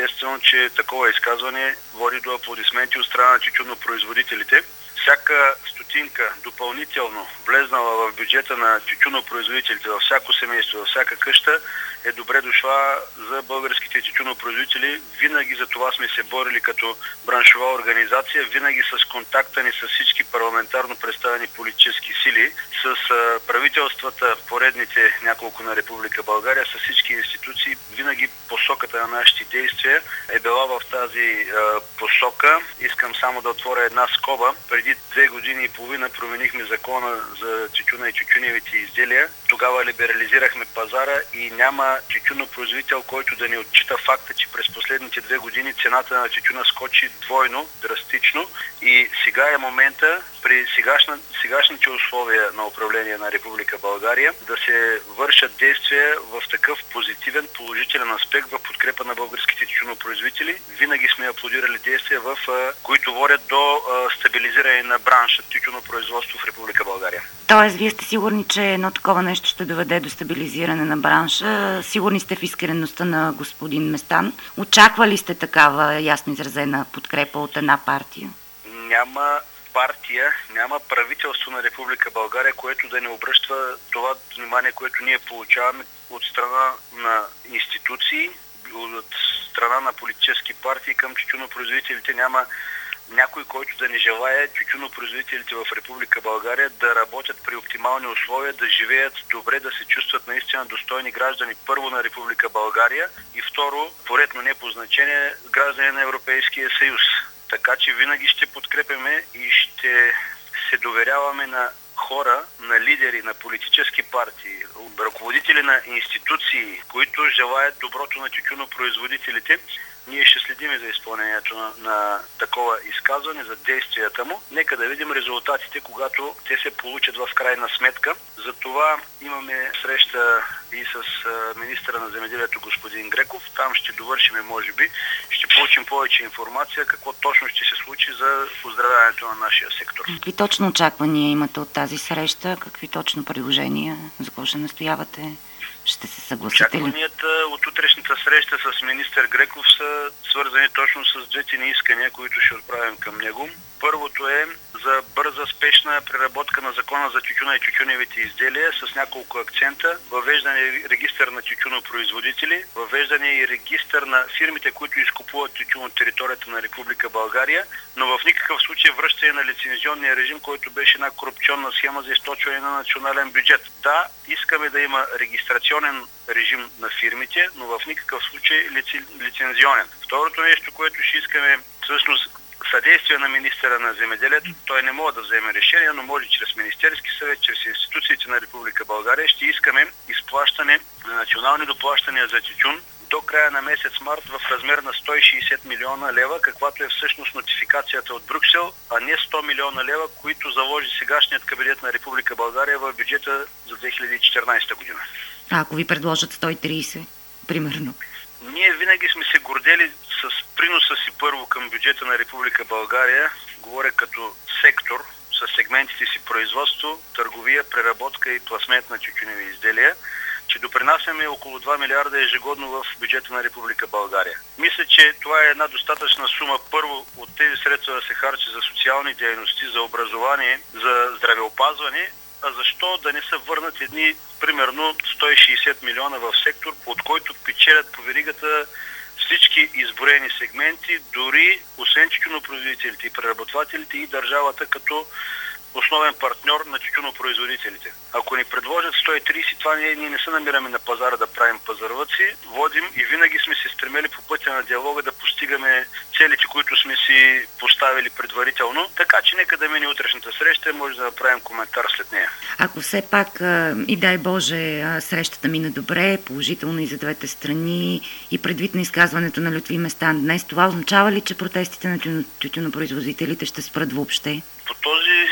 естествено, че такова изказване води до аплодисменти от страна на тютюнопроизводителите. Всяка стотинка допълнително влезнала в бюджета на тютюнопроизводителите, във всяко семейство, във всяка къща, е добре дошла за българските тютюнопроизводители. Винаги за това сме се борили като браншова организация, винаги с контакта ни с всички парламентарно представени политически сили, с правителствата, поредните няколко на Република България, с всички институции. Винаги посоката на нашите действия е била в тази посока. Искам само да отворя една скоба. Преди 2 години и половина променихме закона за тютюна и тютюневите изделия. Тогава либерализирахме пазара и няма тютюнопроизводител, който да не отчита факта, че през последните 2 години цената на тютюна скочи двойно, драстично, и сега е момента при сегашните условия на управление на Република България да се вършат действия в такъв позитивен, положителен аспект в подкрепа на българските тютюнопроизводители. Винаги сме аплодирали действия, които водят до стабилизиране на бранша тютюнопроизводство в Република България. Тоест, вие сте сигурни, че едно такова нещо ще доведе до стабилизиране на бранша? Сигурни сте в искреността на господин Местан? Очаквали сте такава ясно изразена подкрепа от една партия? Няма партия, няма правителство на Република България, което да не обръща това внимание, което ние получаваме от страна на институции, от страна на политически партии към тютюнопроизводителите. Няма някой, който да не желае тютюнопроизводителите в Република България да работят при оптимални условия, да живеят добре, да се чувстват наистина достойни граждани, първо на Република България и второ, поредно не по значение, граждани на Европейския съюз. Така че винаги ще подкрепяме и ще се доверяваме на хора, на лидери, на политически партии, ръководители на институции, които желаят доброто на тютюнопроизводителите. Ние ще следим за изпълнението на такова изказване, за действията му. Нека да видим резултатите, когато те се получат в крайна сметка. Затова имаме среща и с министъра на земеделието господин Греков. Там ще довършим, може би, ще получим повече информация какво точно ще се случи за оздравяването на нашия сектор. Какви точно очаквания имате от тази среща? Какви точно предложения? За какво ще настоявате? Ще се съгласите ли? Очакванията от утрешната среща с министър Греков са свързани точно с двете ни искания, които ще отправим към него. Първото е за бърза, спешна преработка на закона за тютюна и тютюневите изделия с няколко акцента. Въвеждане регистър на тютюнопроизводители, въвеждане и регистър на фирмите, които изкупуват тютюн от територията на Република България, но в никакъв случай връщане на лицензионния режим, който беше една корупционна схема за източване на национален бюджет. Да, искаме да има регистрационен режим на фирмите, но в никакъв случай лицензионен. Второто нещо, което ще искаме, всъщност съдействие на министъра на земеделието. Той не може да вземе решение, но може чрез Министерски съвет, чрез институциите на Република България. Ще искаме изплащане на национални доплащания за тютюн до края на месец март в размер на 160 милиона лева, каквато е всъщност нотификацията от Брюксел, а не 100 милиона лева, които заложи сегашният кабинет на Република България в бюджета за 2014 година. А ако ви предложат 130, примерно? Ние винаги сме се гордели с приноса си първо към бюджета на Република България, говоря като сектор, с сегментите си производство, търговия, преработка и пласмент на тютюневи изделия, че допринасяме около 2 милиарда ежегодно в бюджета на Република България. Мисля, че това е една достатъчна сума първо от тези средства да се харчи за социални дейности, за образование, за здравеопазване, а защо да не се върнат едни, примерно 160 милиона в сектор, от който печелят по веригата всички изброени сегменти, дори освен тютюнопроизводителите и преработвателите и държавата като основен партньор на тютюнопроизводителите. Ако ни предложат 130, това ние не се намираме на пазара да правим пазарвъци, водим и винаги сме се стремели по пътя на диалога да постигаме целите, които сме си поставили предварително. Така че нека да мине утрешната среща, може да направим коментар след нея. Ако все пак и дай Боже срещата мине добре, положително и за двете страни и предвид на изказването на Лютви Местан днес, това означава ли, че протестите на тютюнопроизводителите ще спрат въобще? По този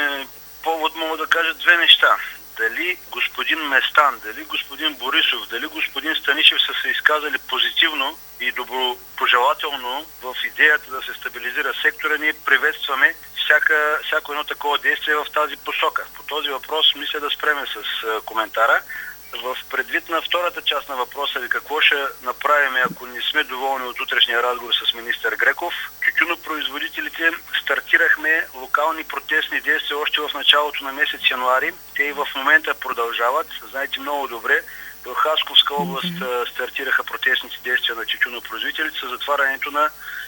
повод мога да кажа две неща. Дали господин Местан, дали господин Борисов, дали господин Станишев са се изказали позитивно и добропожелателно в идеята да се стабилизира сектора, ние приветстваме всяко едно такова действие в тази посока. По този въпрос мисля да спреме с коментара. В предвид на втората част на въпроса ви, какво ще направим, ако не сме доволни от утрешния разговор с министър Греков, тютюнопроизводителите стартирахме локални протестни действия още в началото на месец януари. Те и в момента продължават. Знаете много добре, в Хасковска област стартираха протестните действия на тютюнопроизводителите с затварянето на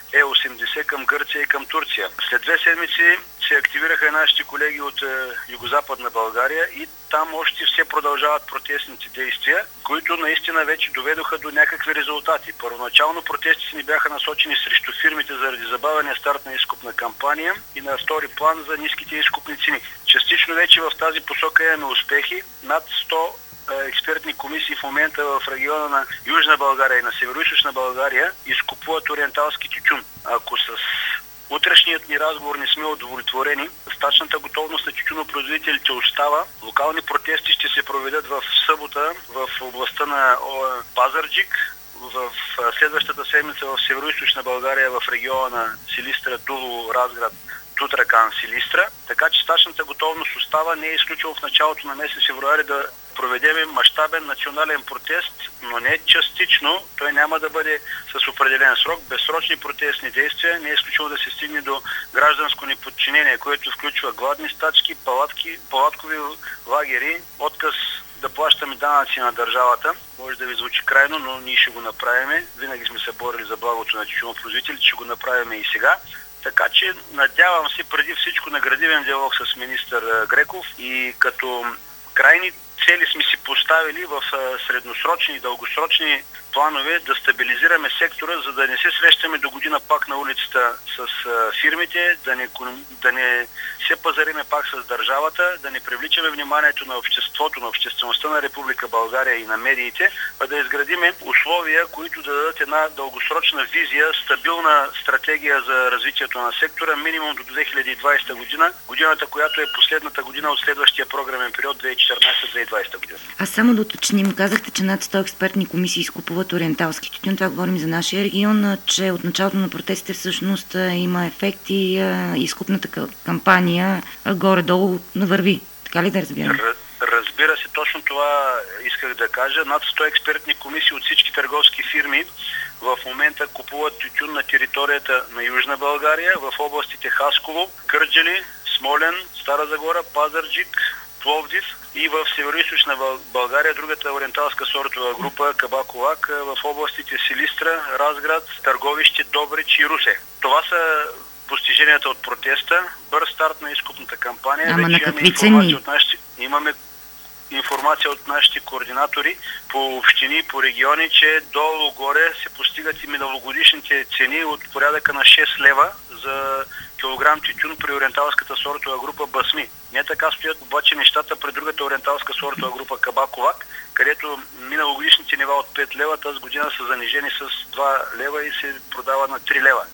Е-80 към Гърция и към Турция. След 2 седмици се активираха и нашите колеги от Югозападна България и там още все продължават протестните действия, които наистина вече доведоха до някакви резултати. Първоначално протестите ни бяха насочени срещу фирмите заради забавения старт на изкупна кампания и на втори план за ниските изкупни цени. Частично вече в тази посока имаме успехи. Над 100 експертни комисии в момента в региона на Южна България и на Североизточна България изкупуват ориенталски тютюн. Ако с утрешният ни разговор не сме удовлетворени, стачната готовност на тютюнопроизводителите остава. Локални протести ще се проведат в събота в областта на Пазарджик, в следващата седмица в Североизточна България в региона на Силистра, Дулово, Разград, Тутракан, Силистра. Така че стачната готовност остава. Не е изключено в началото на месец февруари да проведем мащабен национален протест, но не частично. Той няма да бъде с определен срок. Безсрочни протестни действия. Не е изключено да се стигне до гражданско неподчинение, което включва гладни стачки, палаткови лагери, отказ да плащаме данъци на държавата. Може да ви звучи крайно, но ние ще го направим. Винаги сме се борили за благото на тютюнопроизводителите, ще го направим и сега. Така че надявам се преди всичко на градивен диалог с министър Греков и като крайни цели сме си поставили в средносрочни и дългосрочни планове да стабилизираме сектора, за да не се срещаме до година пак на улицата с фирмите, да не се пазариме пак с държавата, да не привличаме вниманието на обществото, на обществеността на Република България и на медиите, а да изградиме условия, които да дадат една дългосрочна визия, стабилна стратегия за развитието на сектора, минимум до 2020 година, годината, която е последната година от следващия програмен период 2014-2020 година. А само да уточним, казахте, че над 100 експертни комисии изкупуват ориенталски тютюн. Това говорим за нашия регион, че от началото на протестите всъщност има ефект и изкупната кампания горе-долу върви. Така ли да разбирам? Разбира се, точно това исках да кажа. Над 100 експертни комисии от всички търговски фирми в момента купуват тютюн на територията на Южна България, в областите Хасково, Кърджали, Смолян, Стара Загора, Пазарджик, Пловдив и в Североизточна България другата ориенталска сортова група Кабаковак в областите Силистра, Разград, Търговище, Добрич и Русе. Това са постиженията от протеста, бърз старт на изкупната кампания. Ама на какви цени? Имаме информация от нашите координатори по общини, по региони, че долу-горе се постигат и миналогодишните цени от порядъка на 6 лева за килограм тютюн при ориенталската сортова група Басми. Не така стоят обаче нещата при другата ориенталска сортова група Кабаковак, където миналогодишните нива от 5 лева тази година са занижени с 2 лева и се продава на 3 лева.